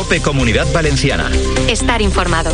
COPE Comunidad Valenciana. Estar informado.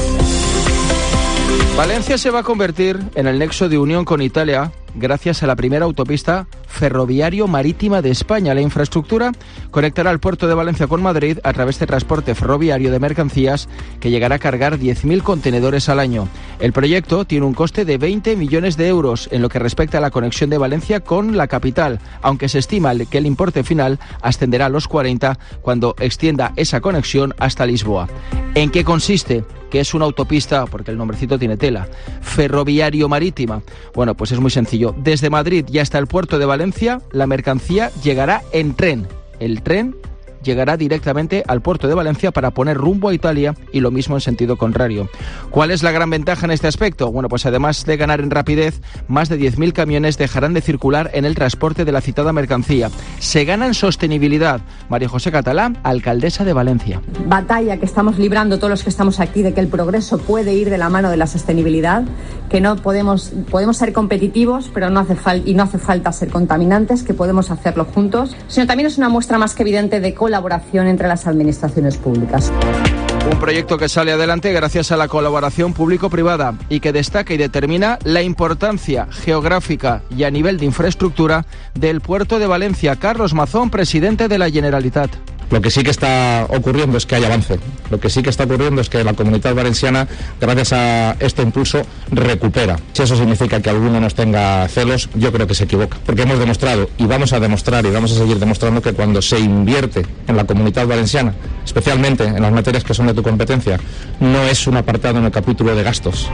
Valencia se va a convertir en el nexo de unión con Italia gracias a la primera autopista ferroviario-marítima de España. La infraestructura conectará el puerto de Valencia con Madrid a través de transporte ferroviario de mercancías que llegará a cargar 10.000 contenedores al año. El proyecto tiene un coste de 20 millones de euros en lo que respecta a la conexión de Valencia con la capital, aunque se estima que el importe final ascenderá a los 40 cuando extienda esa conexión hasta Lisboa. ¿En qué consiste? ¿Qué es una autopista? Porque el nombrecito tiene tela. Ferroviario-marítima. Bueno, pues es muy sencillo. Desde Madrid y hasta el puerto de Valencia, la mercancía llegará en tren. El tren llegará directamente al puerto de Valencia para poner rumbo a Italia y lo mismo en sentido contrario. ¿Cuál es la gran ventaja en este aspecto? Bueno, pues además de ganar en rapidez, más de 10.000 camiones dejarán de circular en el transporte de la citada mercancía. Se gana en sostenibilidad. María José Catalán, alcaldesa de Valencia. Batalla que estamos librando todos los que estamos aquí de que el progreso puede ir de la mano de la sostenibilidad, que no podemos ser competitivos, pero no hace falta ser contaminantes, que podemos hacerlo juntos, sino también es una muestra más que evidente de colaboración entre las administraciones públicas. Un proyecto que sale adelante gracias a la colaboración público-privada y que destaca y determina la importancia geográfica y a nivel de infraestructura del puerto de Valencia. Carlos Mazón, presidente de la Generalitat. Lo que sí que está ocurriendo es que hay avance. Lo que sí que está ocurriendo es que la Comunidad Valenciana, gracias a este impulso, recupera. Si eso significa que alguno nos tenga celos, yo creo que se equivoca. Porque hemos demostrado, y vamos a demostrar, y vamos a seguir demostrando que cuando se invierte en la Comunidad Valenciana, especialmente en las materias que son de tu competencia, no es un apartado en el capítulo de gastos.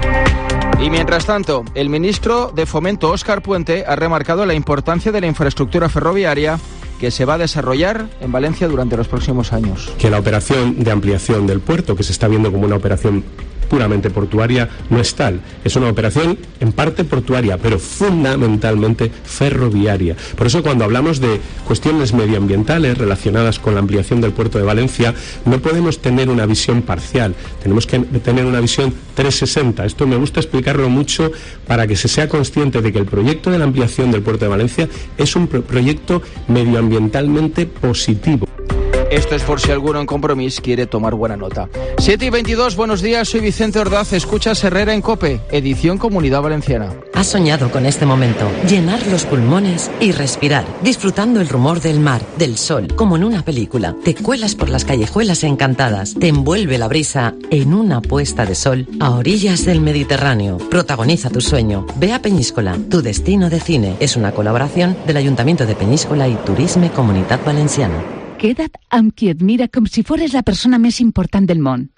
Y mientras tanto, el ministro de Fomento, Óscar Puente, ha remarcado la importancia de la infraestructura ferroviaria que se va a desarrollar en Valencia durante los próximos años. Que la operación de ampliación del puerto, que se está viendo como una operación puramente portuaria, no es tal. Es una operación en parte portuaria, pero fundamentalmente ferroviaria. Por eso cuando hablamos de cuestiones medioambientales relacionadas con la ampliación del puerto de Valencia, no podemos tener una visión parcial, tenemos que tener una visión 360. Esto me gusta explicarlo mucho para que se sea consciente de que el proyecto de la ampliación del puerto de Valencia es un proyecto medioambientalmente positivo. Esto es por si alguno en Compromís quiere tomar buena nota. 7:22, buenos días, soy Vicente Ordaz, escuchas Herrera en COPE, edición Comunidad Valenciana. Has soñado con este momento, llenar los pulmones y respirar, disfrutando el rumor del mar, del sol, como en una película. Te cuelas por las callejuelas encantadas, te envuelve la brisa en una puesta de sol a orillas del Mediterráneo. Protagoniza tu sueño, ve a Peñíscola, tu destino de cine. Es una colaboración del Ayuntamiento de Peñíscola y Turisme Comunitat Valenciana. Queda't amb qui et mira com si fores la persona més important del món.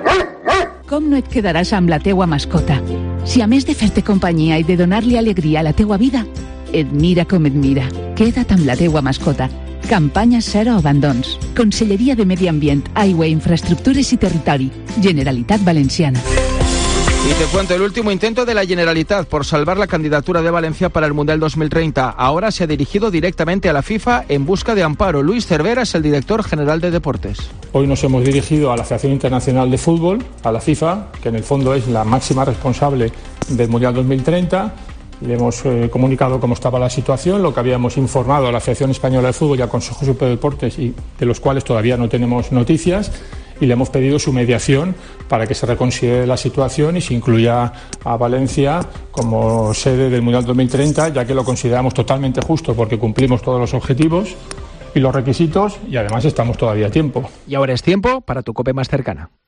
Com no et quedaràs amb la teua mascota? Si a més de fer-te companyia i de donar-li alegria a la teua vida, et mira com et mira. Queda't amb la teua mascota. Campanya Zero Abandons. Conselleria de Medi Ambient, Aigua, Infraestructures i Territori. Generalitat Valenciana. Y te cuento el último intento de la Generalitat por salvar la candidatura de Valencia para el Mundial 2030. Ahora se ha dirigido directamente a la FIFA en busca de amparo. Luis Cervera es el director general de Deportes. Hoy nos hemos dirigido a la Federación Internacional de Fútbol, a la FIFA, que en el fondo es la máxima responsable del Mundial 2030. Le hemos comunicado cómo estaba la situación, lo que habíamos informado a la Federación Española de Fútbol y al Consejo Superior de Deportes, y de los cuales todavía no tenemos noticias. Y le hemos pedido su mediación para que se reconsidere la situación y se incluya a Valencia como sede del Mundial 2030, ya que lo consideramos totalmente justo porque cumplimos todos los objetivos y los requisitos y además estamos todavía a tiempo. Y ahora es tiempo para tu COPE más cercana.